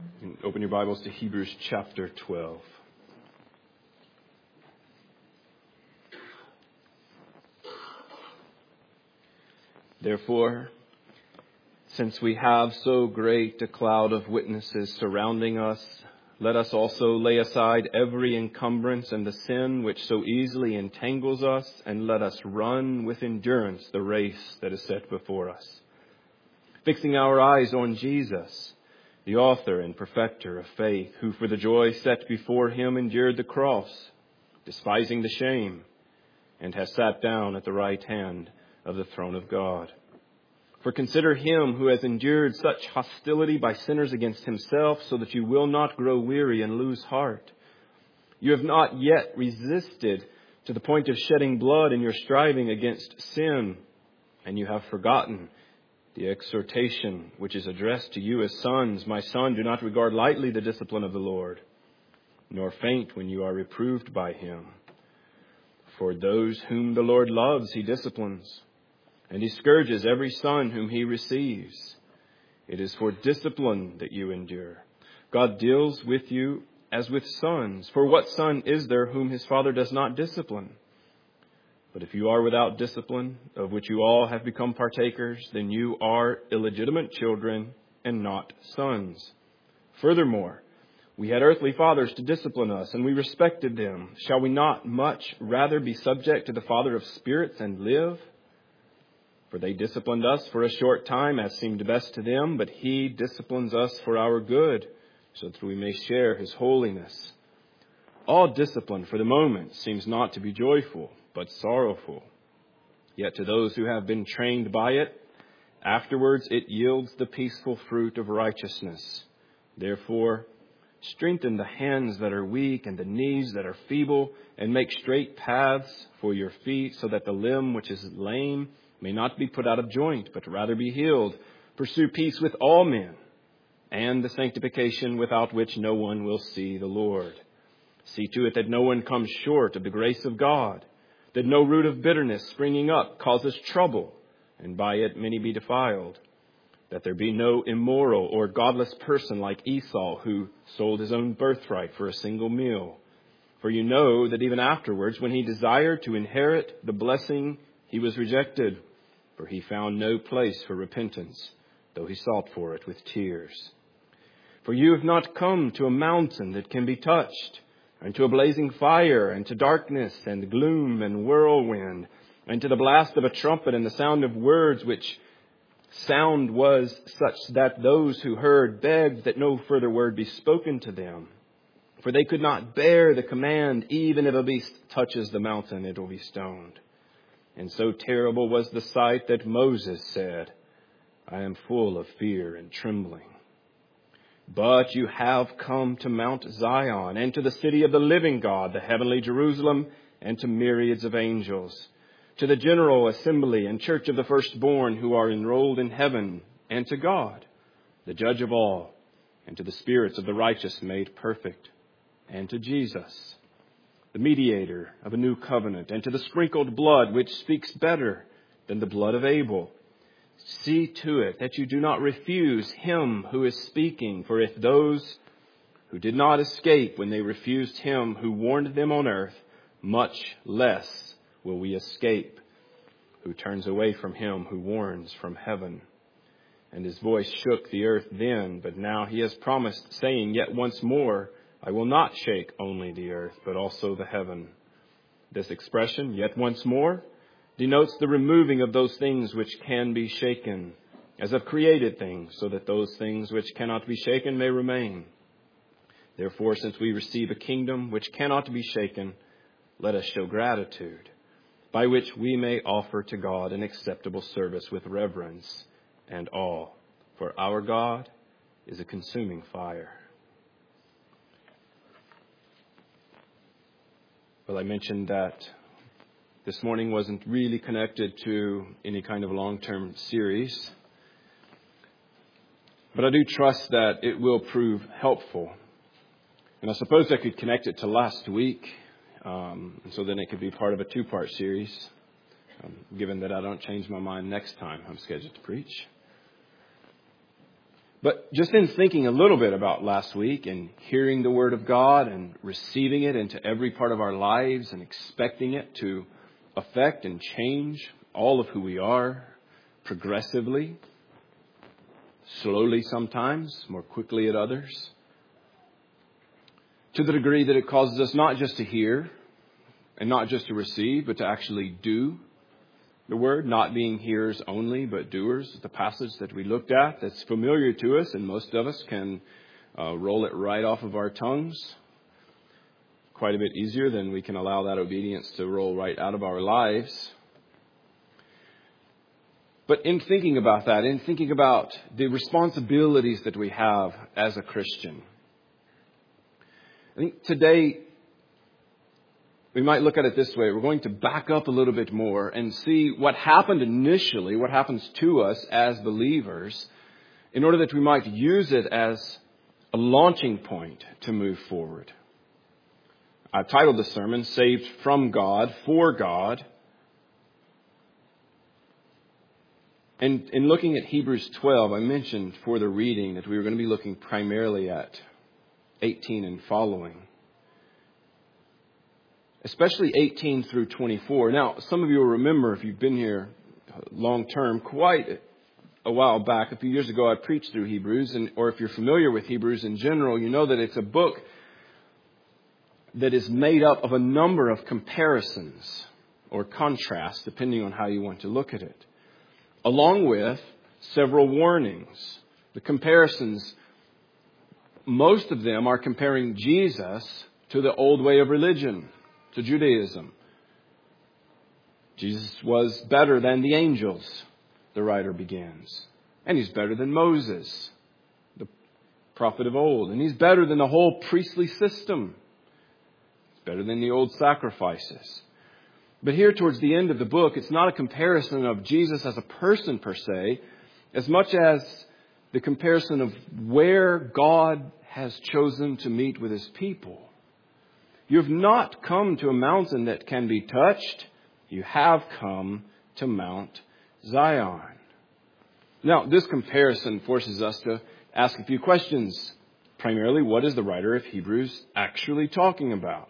And open your Bibles to Hebrews chapter 12. Therefore, since we have so great a cloud of witnesses surrounding us, let us also lay aside every encumbrance and the sin which so easily entangles us, and let us run with endurance the race that is set before us, fixing our eyes on Jesus, the author and perfecter of faith, who for the joy set before him endured the cross, despising the shame, and has sat down at the right hand of the throne of God. For consider him who has endured such hostility by sinners against himself, so that you will not grow weary and lose heart. You have not yet resisted to the point of shedding blood in your striving against sin, and you have forgotten the exhortation which is addressed to you as sons. My son, do not regard lightly the discipline of the Lord, nor faint when you are reproved by him. For those whom the Lord loves, he disciplines, and he scourges every son whom he receives. It is for discipline that you endure. God deals with you as with sons. For what son is there whom his father does not discipline? But if you are without discipline, of which you all have become partakers, then you are illegitimate children and not sons. Furthermore, we had earthly fathers to discipline us, and we respected them. Shall we not much rather be subject to the Father of spirits and live? For they disciplined us for a short time, as seemed best to them, but he disciplines us for our good, so that we may share his holiness. All discipline for the moment seems not to be joyful, but sorrowful. Yet to those who have been trained by it, afterwards it yields the peaceful fruit of righteousness. Therefore, strengthen the hands that are weak and the knees that are feeble, and make straight paths for your feet, so that the limb which is lame may not be put out of joint, but rather be healed. Pursue peace with all men, and the sanctification without which no one will see the Lord. See to it that no one comes short of the grace of God, that no root of bitterness springing up causes trouble, and by it many be defiled. That there be no immoral or godless person like Esau, who sold his own birthright for a single meal. For you know that even afterwards, when he desired to inherit the blessing, he was rejected, for he found no place for repentance, though he sought for it with tears. For you have not come to a mountain that can be touched, and to a blazing fire, and to darkness, and gloom, and whirlwind, and to the blast of a trumpet, and the sound of words, which sound was such that those who heard begged that no further word be spoken to them. For they could not bear the command, even if a beast touches the mountain, it will be stoned. And so terrible was the sight that Moses said, I am full of fear and trembling. But you have come to Mount Zion, and to the city of the living God, the heavenly Jerusalem, and to myriads of angels, to the general assembly and church of the firstborn who are enrolled in heaven, and to God, the judge of all, and to the spirits of the righteous made perfect, and to Jesus, the mediator of a new covenant, and to the sprinkled blood, which speaks better than the blood of Abel. See to it that you do not refuse him who is speaking. For if those who did not escape when they refused him who warned them on earth, much less will we escape who turns away from him who warns from heaven. And his voice shook the earth then, but now he has promised, saying, Yet once more I will not shake only the earth, but also the heaven. This expression, yet once more, denotes the removing of those things which can be shaken, as of created things, so that those things which cannot be shaken may remain. Therefore, since we receive a kingdom which cannot be shaken, let us show gratitude, by which we may offer to God an acceptable service with reverence and awe. For our God is a consuming fire. Well, I mentioned that this morning wasn't really connected to any kind of long-term series, but I do trust that it will prove helpful. And I suppose I could connect it to last week, and so then it could be part of a two-part series, given that I don't change my mind next time I'm scheduled to preach. But just in thinking a little bit about last week and hearing the Word of God and receiving it into every part of our lives and expecting it to affect and change all of who we are progressively, slowly sometimes, more quickly at others, to the degree that it causes us not just to hear and not just to receive, but to actually do the Word, not being hearers only, but doers. The passage that we looked at that's familiar to us, and most of us can roll it right off of our tongues quite a bit easier than we can allow that obedience to roll right out of our lives. But in thinking about that, in thinking about the responsibilities that we have as a Christian, I think today we might look at it this way. We're going to back up a little bit more and see what happened initially, what happens to us as believers, in order that we might use it as a launching point to move forward. I've titled the sermon, Saved from God, for God. And in looking at Hebrews 12, I mentioned for the reading that we were going to be looking primarily at 18 and following. Especially 18 through 24. Now, some of you will remember, if you've been here long term, quite a while back, a few years ago, I preached through Hebrews, or if you're familiar with Hebrews in general, you know that it's a book that is made up of a number of comparisons or contrasts, depending on how you want to look at it, along with several warnings. The comparisons, most of them are comparing Jesus to the old way of religion, to Judaism. Jesus was better than the angels, the writer begins. And he's better than Moses, the prophet of old. And he's better than the whole priestly system. He's better than the old sacrifices. But here towards the end of the book, it's not a comparison of Jesus as a person per se, as much as the comparison of where God has chosen to meet with his people. You have not come to a mountain that can be touched. You have come to Mount Zion. Now, this comparison forces us to ask a few questions. Primarily, what is the writer of Hebrews actually talking about?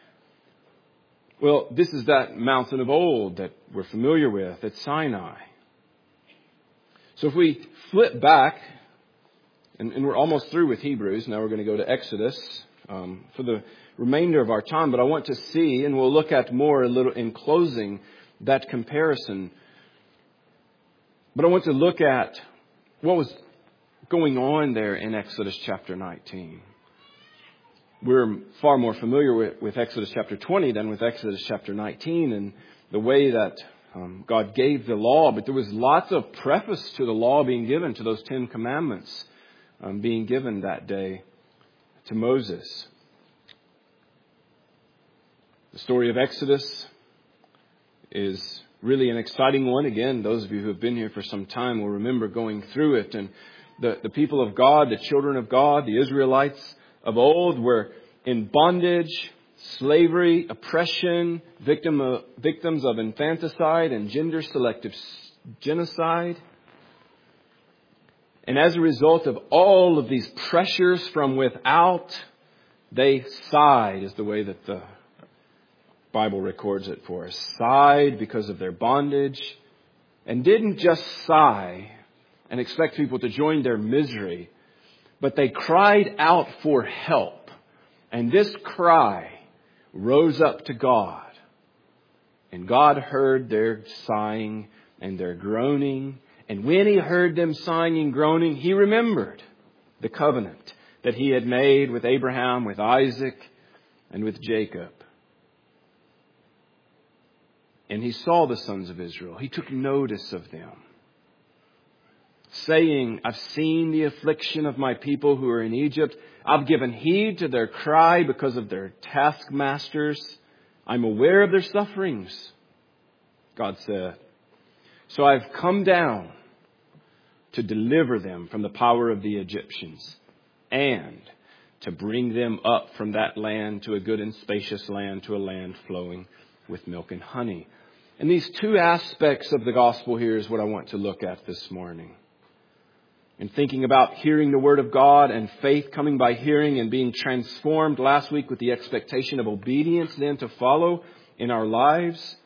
Well, this is that mountain of old that we're familiar with at Sinai. So if we flip back, and we're almost through with Hebrews. Now we're going to go to Exodus for the remainder of our time. But I want to see, and we'll look at more a little in closing, that comparison. But I want to look at what was going on there in Exodus chapter 19. We're far more familiar with Exodus chapter 20 than with Exodus chapter 19 and the way that God gave the law. But there was lots of preface to the law being given, to those 10 commandments being given that day to Moses. The story of Exodus is really an exciting one. Again, those of you who have been here for some time will remember going through it. And the people of God, the children of God, the Israelites of old were in bondage, slavery, oppression, victims of infanticide and gender-selective genocide. And as a result of all of these pressures from without, they sighed, is the way that the Bible records it for us. Sighed because of their bondage, and didn't just sigh and expect people to join their misery, but they cried out for help. And this cry rose up to God. And God heard their sighing and their groaning. And when he heard them sighing and groaning, he remembered the covenant that he had made with Abraham, with Isaac, and with Jacob. And he saw the sons of Israel. He took notice of them, saying, I've seen the affliction of my people who are in Egypt. I've given heed to their cry because of their taskmasters. I'm aware of their sufferings, God said. So I've come down to deliver them from the power of the Egyptians and to bring them up from that land to a good and spacious land, to a land flowing with milk and honey. And these two aspects of the gospel here is what I want to look at this morning. And thinking about hearing the Word of God and faith coming by hearing and being transformed last week with the expectation of obedience then to follow in our lives.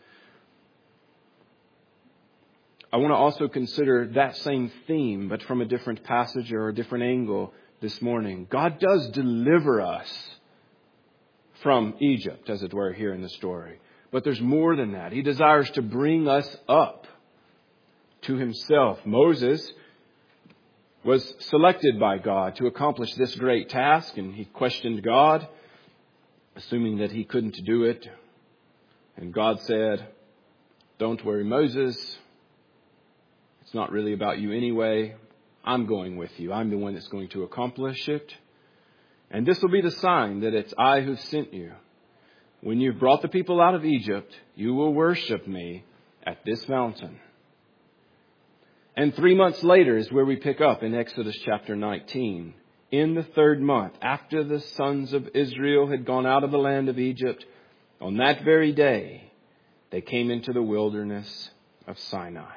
I want to also consider that same theme, but from a different passage or a different angle this morning. God does deliver us from Egypt, as it were, here in the story. But there's more than that. He desires to bring us up to Himself. Moses was selected by God to accomplish this great task, and he questioned God, assuming that he couldn't do it. And God said, "Don't worry, Moses. It's not really about you anyway. I'm going with you. I'm the one that's going to accomplish it. And this will be the sign that it's I who sent you. When you've brought the people out of Egypt, you will worship me at this mountain." And 3 months later is where we pick up in Exodus chapter 19. In the 3rd month, after the sons of Israel had gone out of the land of Egypt, on that very day, they came into the wilderness of Sinai.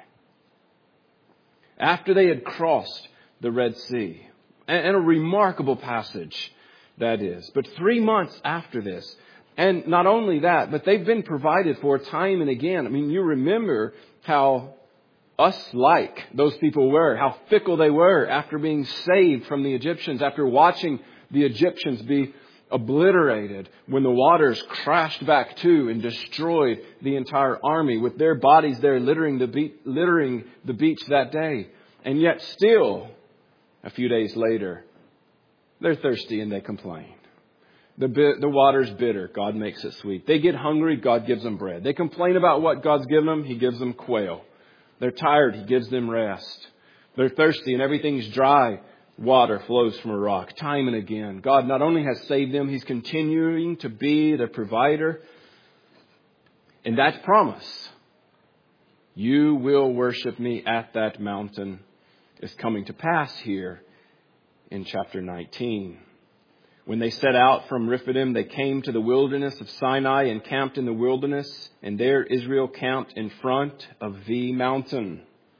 After they had crossed the Red Sea, and a remarkable passage that is. But 3 months after this, and not only that, but they've been provided for time and again. I mean, you remember how like those people were, how fickle they were after being saved from the Egyptians, after watching the Egyptians be obliterated when the waters crashed back to and destroyed the entire army with their bodies there littering the beach that day. And yet still, a few days later, they're thirsty and they complain. The water's bitter. God makes it sweet. They get hungry. God gives them bread. They complain about what God's given them. He gives them quail. They're tired. He gives them rest. They're thirsty and everything's dry. Water flows from a rock time and again. God not only has saved them, He's continuing to be the provider. And that promise, you will worship me at that mountain, is coming to pass here in chapter 19. When they set out from Rephidim, they came to the wilderness of Sinai and camped in the wilderness. And there Israel camped in front of the mountain.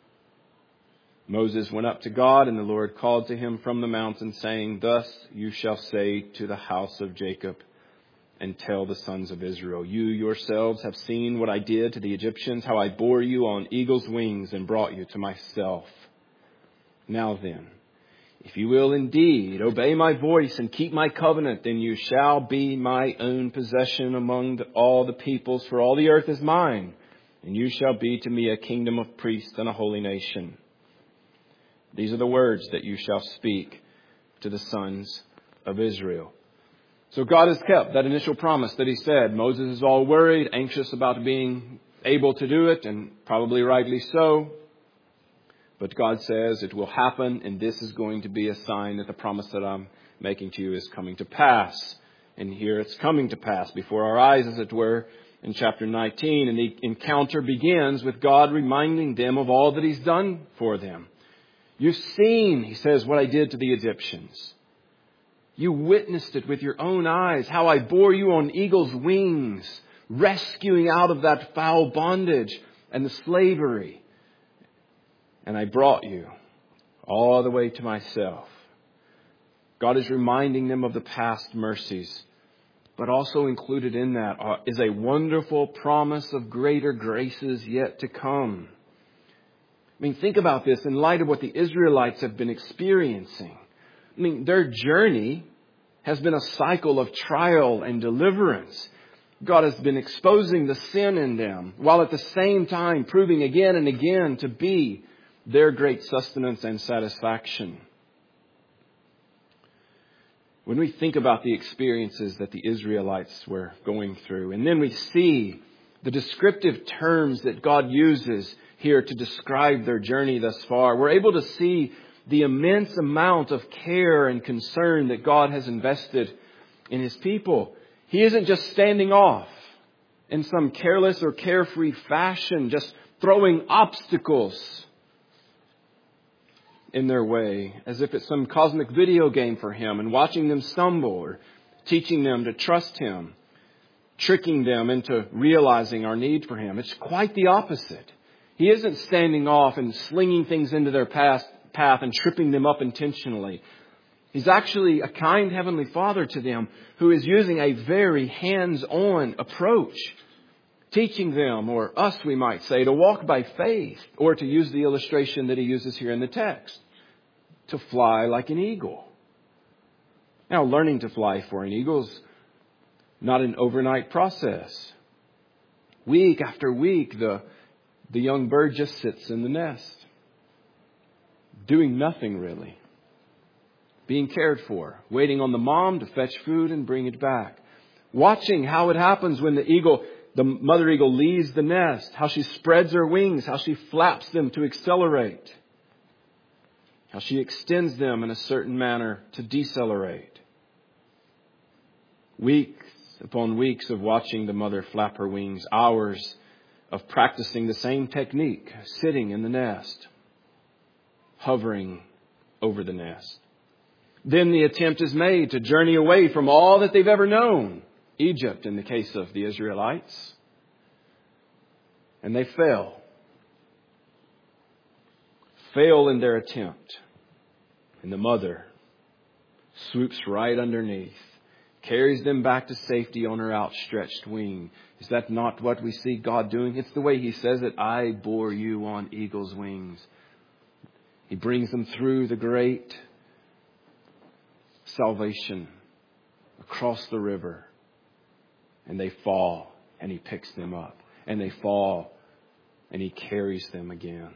Moses went up to God, and the Lord called to him from the mountain, saying, "Thus you shall say to the house of Jacob, and tell the sons of Israel, you yourselves have seen what I did to the Egyptians, how I bore you on eagle's wings and brought you to myself. Now then, if you will indeed obey my voice and keep my covenant, then you shall be my own possession among all the peoples, for all the earth is mine, and you shall be to me a kingdom of priests and a holy nation. These are the words that you shall speak to the sons of Israel." So God has kept that initial promise that He said. Moses is all worried, anxious about being able to do it, and probably rightly so. But God says it will happen, and this is going to be a sign that the promise that I'm making to you is coming to pass. And here it's coming to pass before our eyes, as it were, in chapter 19. And the encounter begins with God reminding them of all that He's done for them. "You've seen," He says, "what I did to the Egyptians. You witnessed it with your own eyes, how I bore you on eagle's wings, rescuing out of that foul bondage and the slavery. And I brought you all the way to myself." God is reminding them of the past mercies, but also included in that is a wonderful promise of greater graces yet to come. I mean, think about this in light of what the Israelites have been experiencing. I mean, their journey has been a cycle of trial and deliverance. God has been exposing the sin in them, while at the same time proving again and again to be their great sustenance and satisfaction. When we think about the experiences that the Israelites were going through, and then we see the descriptive terms that God uses here to describe their journey thus far, we're able to see the immense amount of care and concern that God has invested in His people. He isn't just standing off in some careless or carefree fashion, just throwing obstacles in their way as if it's some cosmic video game for Him and watching them stumble or teaching them to trust Him, tricking them into realizing our need for Him. It's quite the opposite. He isn't standing off and slinging things into their path path and tripping them up intentionally. He's actually a kind Heavenly Father to them who is using a very hands-on approach, teaching them, or us we might say, to walk by faith, or to use the illustration that he uses here in the text, to fly like an eagle. Now, learning to fly for an eagle is not an overnight process. Week after week, the young bird just sits in the nest, doing nothing really, being cared for, waiting on the mom to fetch food and bring it back, watching how it happens when the mother eagle leaves the nest, how she spreads her wings, how she flaps them to accelerate, how she extends them in a certain manner to decelerate. Weeks upon weeks of watching the mother flap her wings, hours of practicing the same technique, sitting in the nest, hovering over the nest. Then the attempt is made to journey away from all that they've ever known, Egypt in the case of the Israelites, and they fail in their attempt, and the mother swoops right underneath, carries them back to safety on her outstretched wing. Is that not what we see God doing? It's the way He says it. I bore you on eagle's wings. He brings them through the great salvation across the river. And they fall, and He picks them up. And they fall, and He carries them again.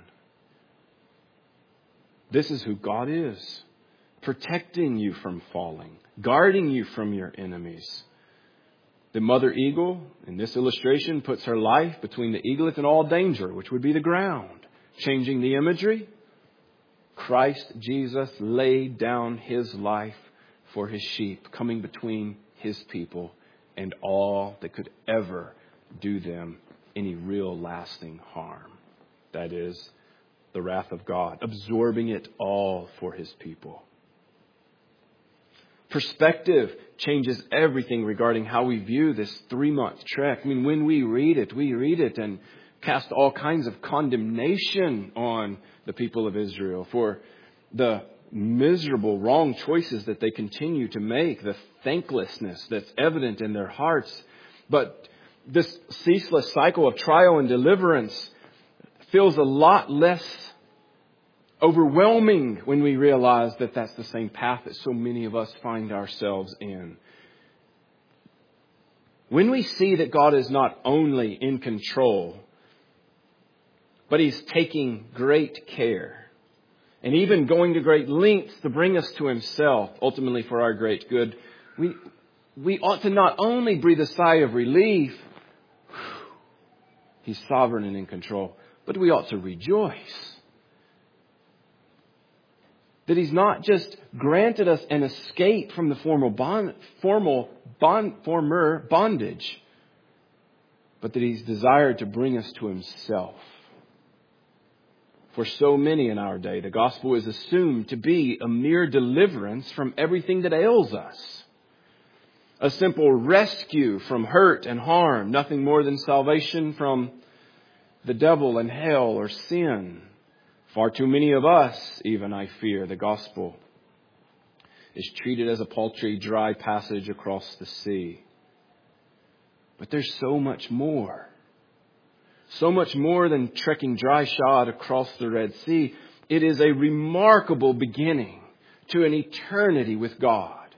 This is who God is. Protecting you from falling, guarding you from your enemies. The mother eagle, in this illustration, puts her life between the eaglet and all danger, which would be the ground. Changing the imagery, Christ Jesus laid down His life for His sheep, coming between His people and all that could ever do them any real lasting harm. That is, the wrath of God, absorbing it all for His people. Perspective changes everything regarding how we view this 3-month trek. I mean, when we read it and cast all kinds of condemnation on the people of Israel for the miserable wrong choices that they continue to make, the thanklessness that's evident in their hearts. But this ceaseless cycle of trial and deliverance feels a lot less overwhelming when we realize that that's the same path that so many of us find ourselves in. When we see that God is not only in control, but He's taking great care and even going to great lengths to bring us to Himself, ultimately for our great good, we ought to not only breathe a sigh of relief, He's sovereign and in control, but we ought to rejoice that He's not just granted us an escape from the former bondage, but that He's desired to bring us to Himself. For so many in our day, the gospel is assumed to be a mere deliverance from everything that ails us. A simple rescue from hurt and harm, nothing more than salvation from the devil and hell or sin. Far too many of us, even I fear, the gospel is treated as a paltry, dry passage across the sea. But there's so much more. So much more than trekking dry shod across the Red Sea. It is a remarkable beginning to an eternity with God.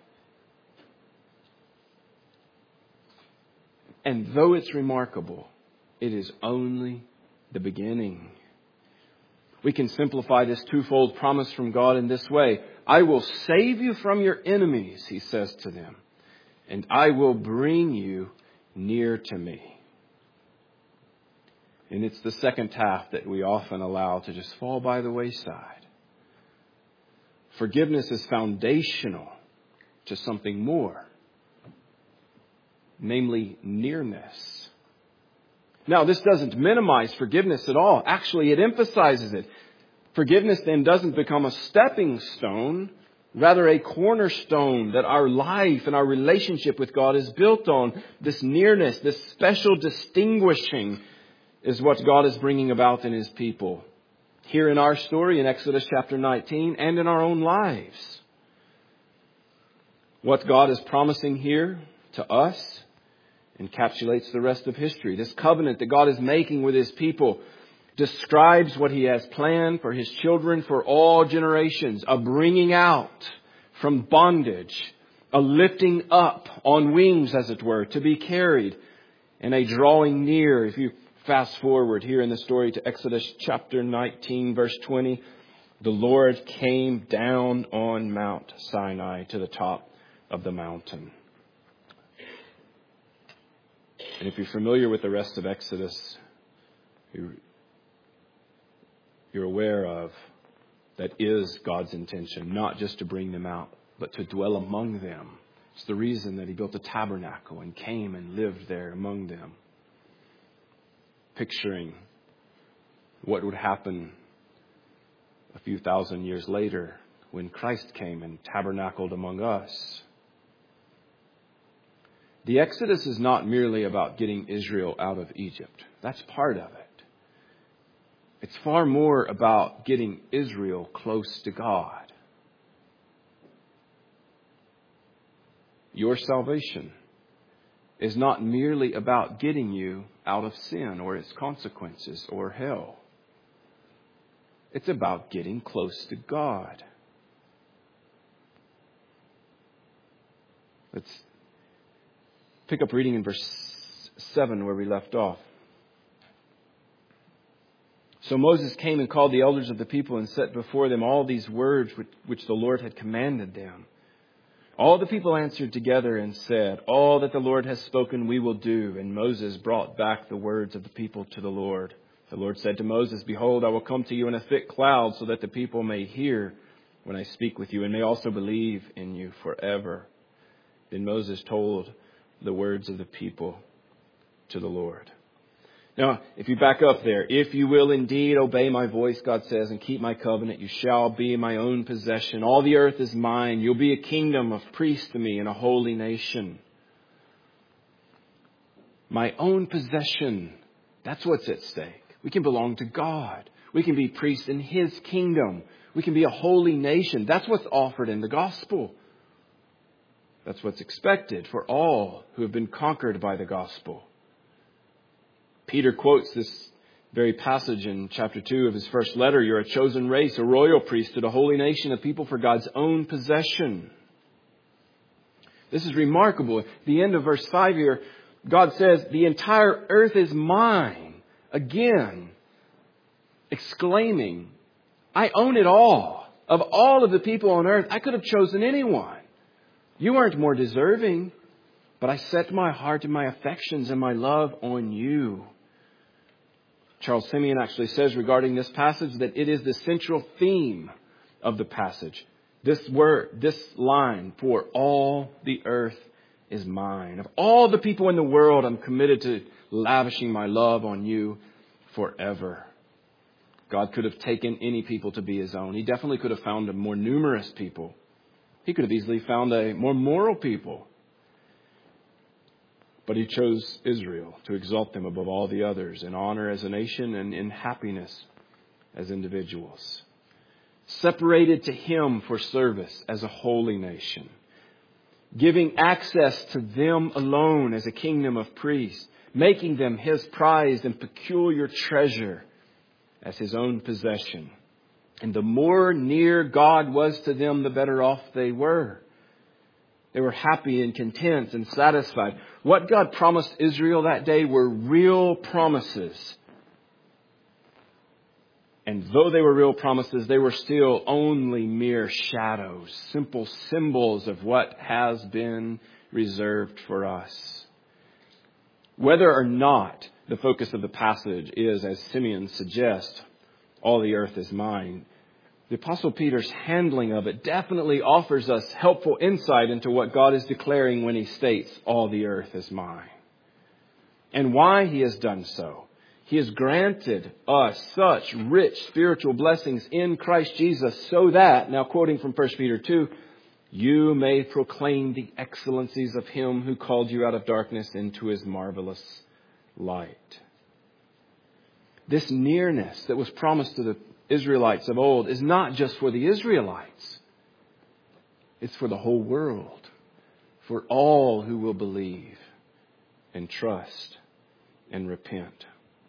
And though it's remarkable, it is only the beginning. We can simplify this twofold promise from God in this way. I will save you from your enemies, He says to them, and I will bring you near to me. And it's the second half that we often allow to just fall by the wayside. Forgiveness is foundational to something more, namely nearness. Now, this doesn't minimize forgiveness at all. Actually, it emphasizes it. Forgiveness then doesn't become a stepping stone, rather a cornerstone that our life and our relationship with God is built on. This nearness, this special distinguishing is what God is bringing about in His people. here in our story in Exodus chapter 19 and in our own lives. What God is promising here to us encapsulates the rest of history. This covenant that God is making with His people describes what He has planned for His children for all generations. A bringing out from bondage, a lifting up on wings, as it were, to be carried, and a drawing near. If you fast forward here in the story to Exodus chapter 19, verse 20, the Lord came down on Mount Sinai to the top of the mountain. And if you're familiar with the rest of Exodus, you're aware of that is God's intention, not just to bring them out, but to dwell among them. It's the reason that He built a tabernacle and came and lived there among them. Picturing what would happen a few thousand years later when Christ came and tabernacled among us. The Exodus is not merely about getting Israel out of Egypt. That's part of it. It's far more about getting Israel close to God. Your salvation is not merely about getting you out of sin or its consequences or hell. It's about getting close to God. Let's pick up reading in verse 7 where we left off. So Moses came and called the elders of the people and set before them all these words which the Lord had commanded them. All the people answered together and said, all that the Lord has spoken we will do. And Moses brought back the words of the people to the Lord. The Lord said to Moses, behold, I will come to you in a thick cloud so that the people may hear when I speak with you and may also believe in you forever. Then Moses told the words of the people to the Lord. Now, if you back up there, if you will indeed obey my voice, God says, and keep my covenant, you shall be my own possession. All the earth is mine. You'll be a kingdom of priests to me and a holy nation. My own possession. That's what's at stake. We can belong to God. We can be priests in His kingdom. We can be a holy nation. That's what's offered in the gospel. That's what's expected for all who have been conquered by the gospel. Peter quotes this very passage in chapter 2 of his first letter. You're a chosen race, a royal priesthood, a holy nation, a people for God's own possession. This is remarkable. At the end of verse 5 here, God says, the entire earth is mine. Again, exclaiming, I own it all. Of all of the people on earth, I could have chosen anyone. You aren't more deserving, but I set my heart and my affections and my love on you. Charles Simeon actually says regarding this passage that it is the central theme of the passage. This word, this line, for all the earth is mine. Of all the people in the world, I'm committed to lavishing my love on you forever. God could have taken any people to be His own. He definitely could have found a more numerous people. He could have easily found a more moral people. But He chose Israel to exalt them above all the others in honor as a nation and in happiness as individuals. Separated to Him for service as a holy nation. Giving access to them alone as a kingdom of priests. Making them His prized and peculiar treasure as His own possession. And the more near God was to them, the better off they were. They were happy and content and satisfied. What God promised Israel that day were real promises. And though they were real promises, they were still only mere shadows, simple symbols of what has been reserved for us. Whether or not the focus of the passage is, as Simeon suggests, all the earth is mine, the Apostle Peter's handling of it definitely offers us helpful insight into what God is declaring when He states, all the earth is mine. And why He has done so. He has granted us such rich spiritual blessings in Christ Jesus so that, now quoting from 1 Peter 2, you may proclaim the excellencies of Him who called you out of darkness into His marvelous light. This nearness that was promised to the Israelites of old is not just for the Israelites. It's for the whole world, for all who will believe and trust and repent.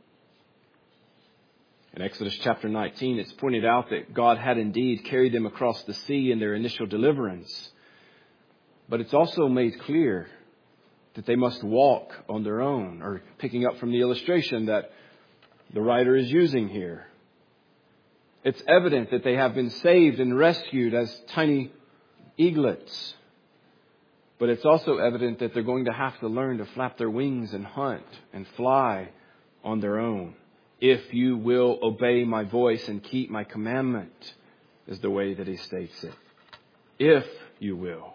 In Exodus chapter 19, it's pointed out that God had indeed carried them across the sea in their initial deliverance. But it's also made clear that they must walk on their own, or picking up from the illustration that the writer is using here. It's evident that they have been saved and rescued as tiny eaglets. But it's also evident that they're going to have to learn to flap their wings and hunt and fly on their own. If you will obey my voice and keep my commandment, is the way that he states it. If you will.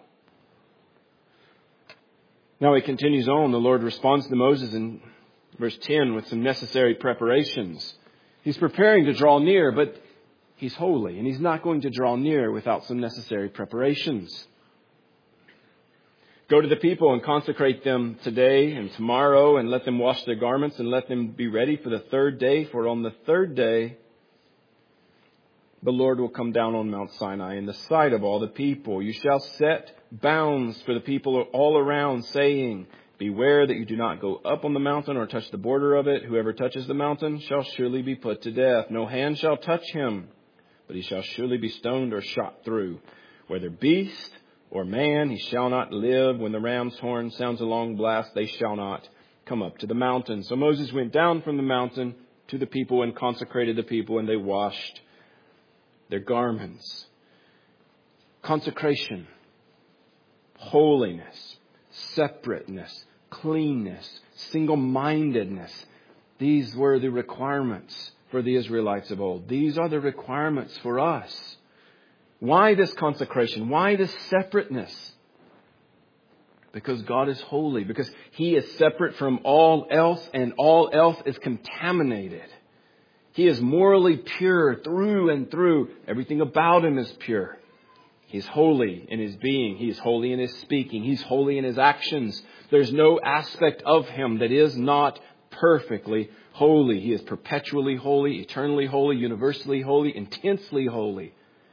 Now he continues on. The Lord responds to Moses in verse 10 with some necessary preparations. He's preparing to draw near, but he's holy, and he's not going to draw near without some necessary preparations. Go to the people and consecrate them today and tomorrow, and let them wash their garments, and let them be ready for the third day. For on the third day, the Lord will come down on Mount Sinai in the sight of all the people. You shall set bounds for the people all around, saying, beware that you do not go up on the mountain or touch the border of it. Whoever touches the mountain shall surely be put to death. No hand shall touch him, but he shall surely be stoned or shot through. Whether beast or man, he shall not live. When the ram's horn sounds a long blast, they shall not come up to the mountain. So Moses went down from the mountain to the people and consecrated the people, and they washed their garments. Consecration, holiness, separateness, cleanness, single-mindedness. These were the requirements for the Israelites of old. These are the requirements for us. Why this consecration? Why this separateness? Because God is holy. Because He is separate from all else, and all else is contaminated. He is morally pure through and through. Everything about Him is pure. He's holy in His being. He's holy in His speaking. He's holy in His actions. There's no aspect of Him that is not perfectly holy. He is perpetually holy, eternally holy, universally holy, intensely holy.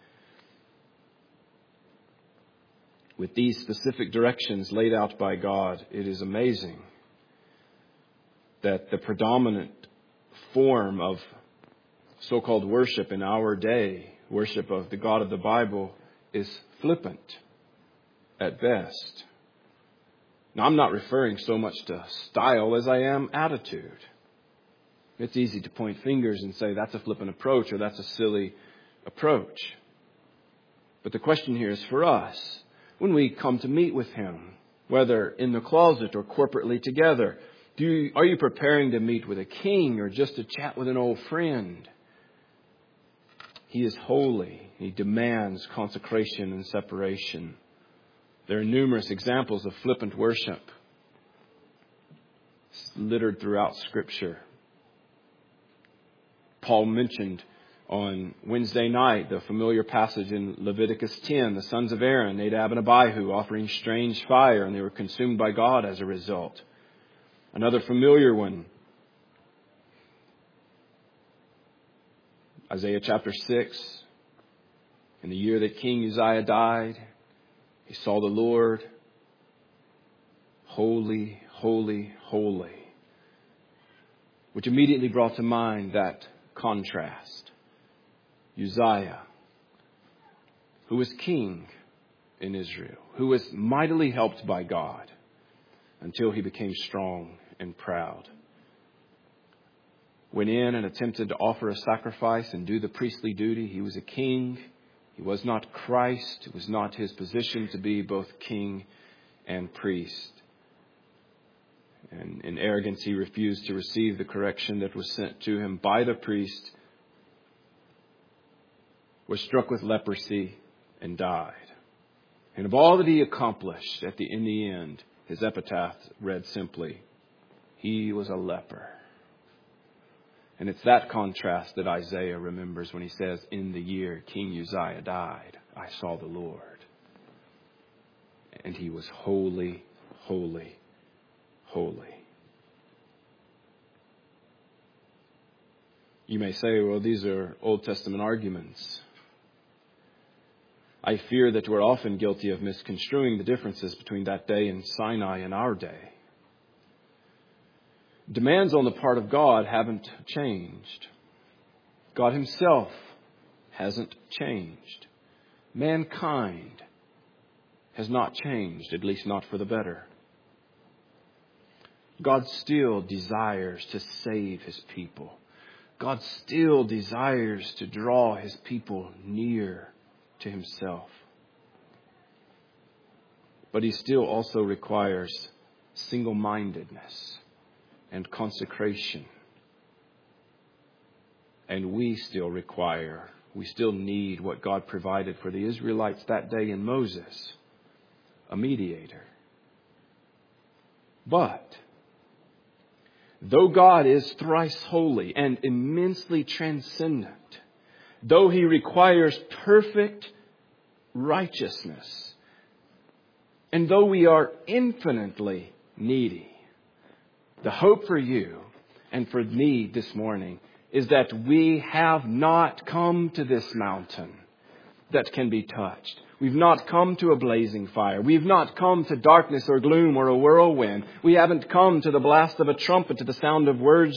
With these specific directions laid out by God, it is amazing that the predominant form of so-called worship in our day, worship of the God of the Bible, is flippant at best. Now, I'm not referring so much to style as I am attitude. It's easy to point fingers and say that's a flippant approach or that's a silly approach. But the question here is for us. When we come to meet with Him, whether in the closet or corporately together, are you preparing to meet with a king or just to chat with an old friend? He is holy. He demands consecration and separation. There are numerous examples of flippant worship littered throughout Scripture. Paul mentioned on Wednesday night the familiar passage in Leviticus 10, the sons of Aaron, Nadab and Abihu, offering strange fire, and they were consumed by God as a result. Another familiar one, Isaiah chapter 6, in the year that King Uzziah died, he saw the Lord, holy, holy, holy, which immediately brought to mind that contrast. Uzziah, who was king in Israel, who was mightily helped by God until he became strong and proud. Went in and attempted to offer a sacrifice and do the priestly duty. He was a king. He was not Christ. It was not his position to be both king and priest. And in arrogance, he refused to receive the correction that was sent to him by the priest, was struck with leprosy and died. And of all that he accomplished in the end, his epitaph read simply, he was a leper. And it's that contrast that Isaiah remembers when he says, in the year King Uzziah died, I saw the Lord. And he was holy, holy, holy. You may say, well, these are Old Testament arguments. I fear that we're often guilty of misconstruing the differences between that day in Sinai and our day. Demands on the part of God haven't changed. God himself hasn't changed. Mankind has not changed, at least not for the better. God still desires to save his people. God still desires to draw his people near to himself. But he still also requires single-mindedness and consecration. And we still need what God provided for the Israelites that day in Moses, a mediator. But though God is thrice holy and immensely transcendent, though he requires perfect righteousness, and though we are infinitely needy, the hope for you and for me this morning is that we have not come to this mountain that can be touched. We've not come to a blazing fire. We've not come to darkness or gloom or a whirlwind. We haven't come to the blast of a trumpet, to the sound of words,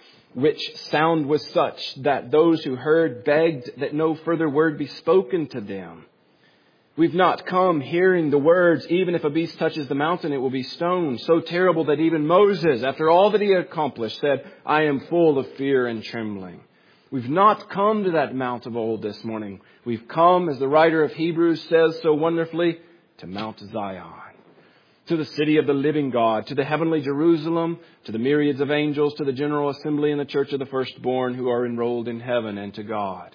which sound was such that those who heard begged that no further word be spoken to them. We've not come hearing the words, even if a beast touches the mountain, it will be stoned. So terrible that even Moses, after all that he had accomplished, said, I am full of fear and trembling. We've not come to that Mount of old this morning. We've come, as the writer of Hebrews says so wonderfully, to Mount Zion, to the city of the living God, to the heavenly Jerusalem, to the myriads of angels, to the general assembly and the church of the firstborn who are enrolled in heaven, and to God,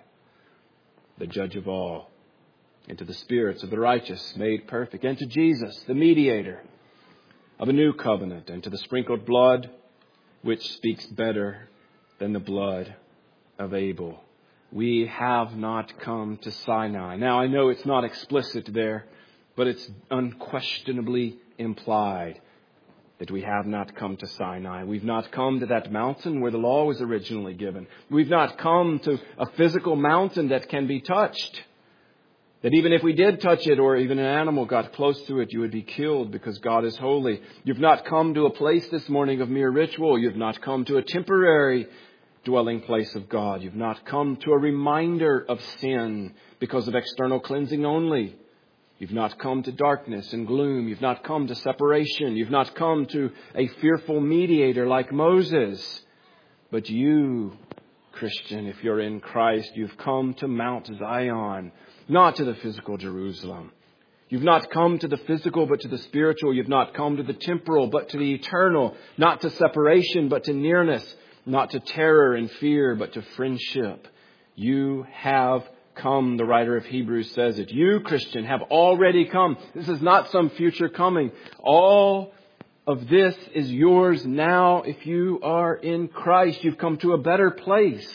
the judge of all, and to the spirits of the righteous made perfect, and to Jesus, the mediator of a new covenant, and to the sprinkled blood, which speaks better than the blood of Abel. We have not come to Sinai. Now, I know it's not explicit there, but it's unquestionably implied that we have not come to Sinai. We've not come to that mountain where the law was originally given. We've not come to a physical mountain that can be touched. That even if we did touch it, or even an animal got close to it, you would be killed because God is holy. You've not come to a place this morning of mere ritual. You've not come to a temporary dwelling place of God. You've not come to a reminder of sin because of external cleansing only. You've not come to darkness and gloom. You've not come to separation. You've not come to a fearful mediator like Moses. But you, Christian, if you're in Christ, you've come to Mount Zion, not to the physical Jerusalem. You've not come to the physical, but to the spiritual. You've not come to the temporal, but to the eternal. Not to separation, but to nearness. Not to terror and fear, but to friendship. You have come, the writer of Hebrews says it. You, Christian, have already come. This is not some future coming. All of this is yours now if you are in Christ. You've come to a better place.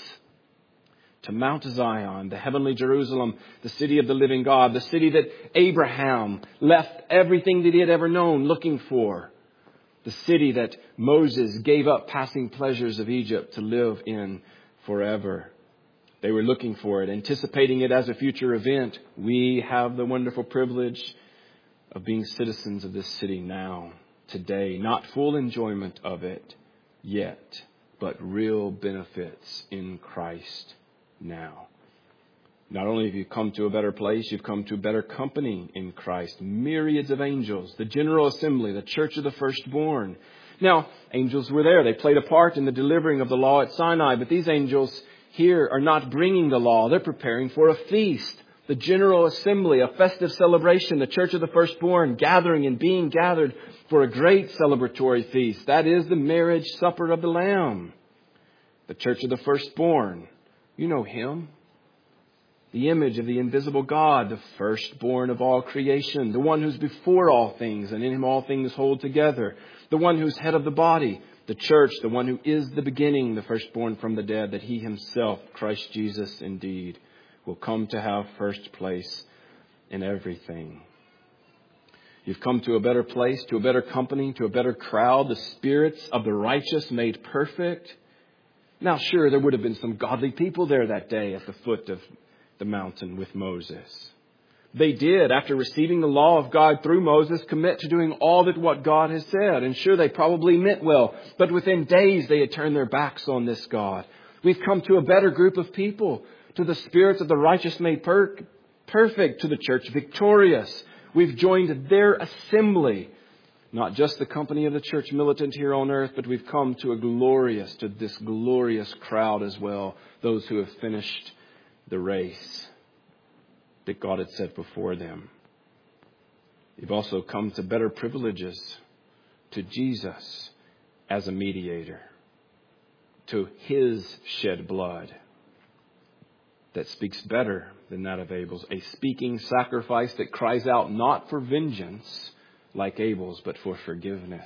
To Mount Zion, the heavenly Jerusalem, the city of the living God, the city that Abraham left everything that he had ever known looking for. The city that Moses gave up passing pleasures of Egypt to live in forever. They were looking for it, anticipating it as a future event. We have the wonderful privilege of being citizens of this city now, today. Not full enjoyment of it yet, but real benefits in Christ now. Not only have you come to a better place, you've come to better company in Christ. Myriads of angels, the general assembly, the church of the firstborn. Now, angels were there. They played a part in the delivering of the law at Sinai. But these angels here are not bringing the law. They're preparing for a feast. The general assembly, a festive celebration, the church of the firstborn gathering and being gathered for a great celebratory feast. That is the marriage supper of the Lamb. The church of the firstborn. You know him. The image of the invisible God, the firstborn of all creation, the one who's before all things, and in him all things hold together. The one who's head of the body, the church, the one who is the beginning, the firstborn from the dead, that he himself, Christ Jesus, indeed, will come to have first place in everything. You've come to a better place, to a better company, to a better crowd, the spirits of the righteous made perfect. Now, sure, there would have been some godly people there that day at the foot of the mountain with Moses. They did, after receiving the law of God through Moses, commit to doing all that what God has said. And sure, they probably meant well, but within days they had turned their backs on this God. We've come to a better group of people, to the spirits of the righteous made perfect, to the church victorious. We've joined their assembly, not just the company of the church militant here on earth, but we've come to this glorious crowd as well, those who have finished the race that God had set before them. You've also come to better privileges, to Jesus as a mediator, to His shed blood that speaks better than that of Abel's, a speaking sacrifice that cries out not for vengeance like Abel's, but for forgiveness.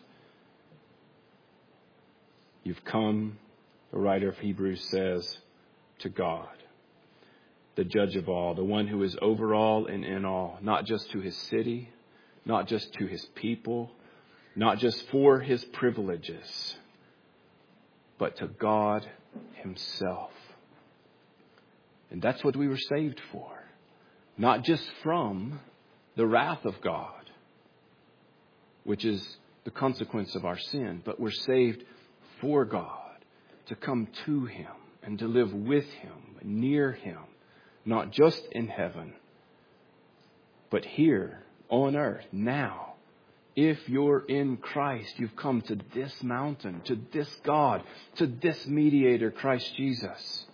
You've come, the writer of Hebrews says, to God, the judge of all, the one who is over all and in all, not just to His city, not just to His people, not just for His privileges, but to God Himself. And that's what we were saved for. Not just from the wrath of God, which is the consequence of our sin, but we're saved for God, to come to Him and to live with Him, near Him, not just in heaven, but here on earth, now. If you're in Christ, you've come to this mountain, to this God, to this mediator, Christ Jesus.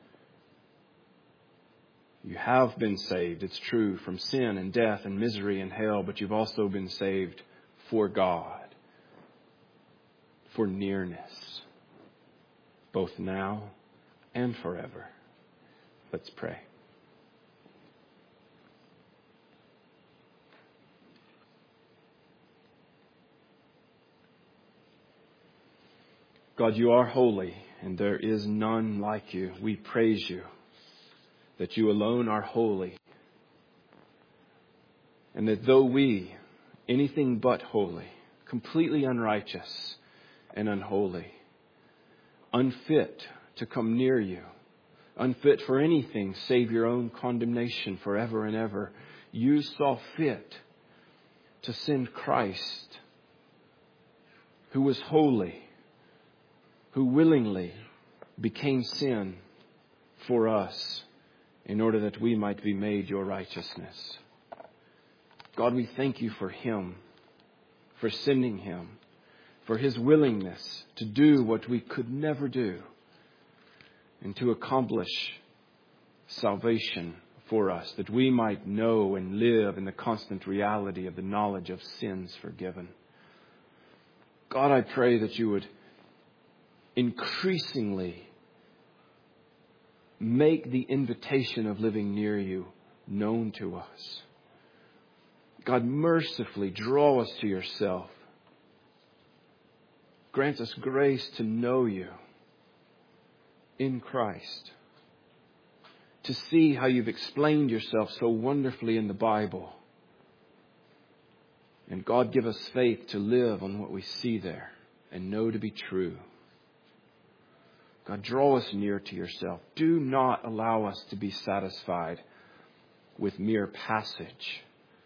You have been saved, it's true, from sin and death and misery and hell, but you've also been saved for God, for nearness, both now and forever. Let's pray. God, you are holy, and there is none like you. We praise you that you alone are holy, and that though we, anything but holy, completely unrighteous and unholy, unfit to come near you, unfit for anything save your own condemnation forever and ever, you saw fit to send Christ, who was holy, who willingly became sin for us in order that we might be made your righteousness. God, we thank you for Him, for sending Him, for His willingness to do what we could never do and to accomplish salvation for us, that we might know and live in the constant reality of the knowledge of sins forgiven. God, I pray that you would increasingly make the invitation of living near you known to us. God, mercifully draw us to yourself. Grant us grace to know you in Christ, to see how you've explained yourself so wonderfully in the Bible. And God, give us faith to live on what we see there and know to be true. God, draw us near to yourself. Do not allow us to be satisfied with mere passage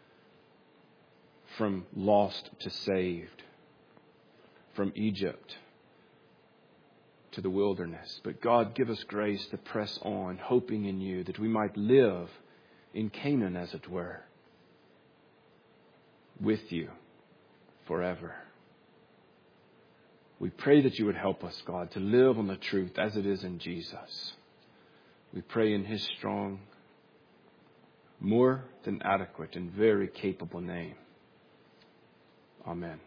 from lost to saved, from Egypt to the wilderness. But God, give us grace to press on, hoping in you that we might live in Canaan, as it were, with you forever. We pray that you would help us, God, to live on the truth as it is in Jesus. We pray in His strong, more than adequate and very capable name. Amen.